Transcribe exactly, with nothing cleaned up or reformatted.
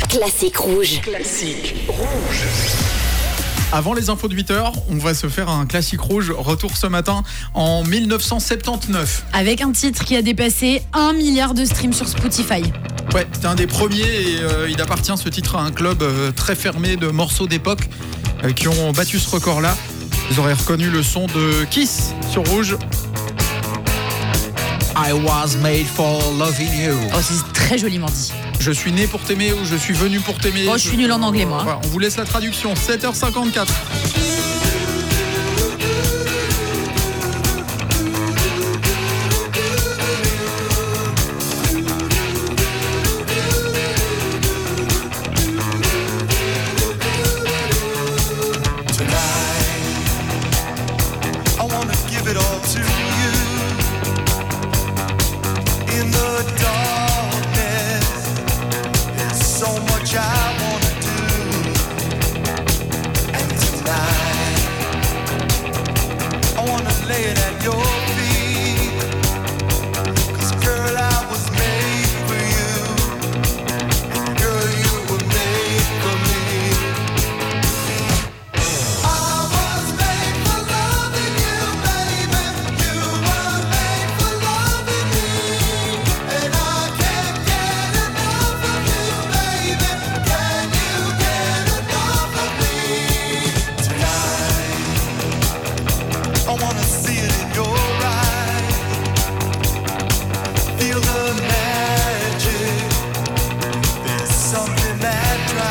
Classique rouge. Classique rouge. Avant les infos de huit heures, on va se faire un classique rouge. Retour ce matin en dix-neuf cent soixante-dix-neuf. Avec un titre qui a dépassé un milliard de streams sur Spotify. Ouais, c'était un des premiers et euh, il appartient ce titre à un club euh, très fermé de morceaux d'époque euh, qui ont battu ce record-là. Vous aurez reconnu le son de Kiss sur rouge. I was made for loving you. Oh, c'est très joliment dit. Je suis né pour t'aimer ou je suis venu pour t'aimer. Oh, je suis nul en anglais, moi. Voilà, on vous laisse la traduction. sept heures cinquante-quatre. Feel the magic. There's something that drives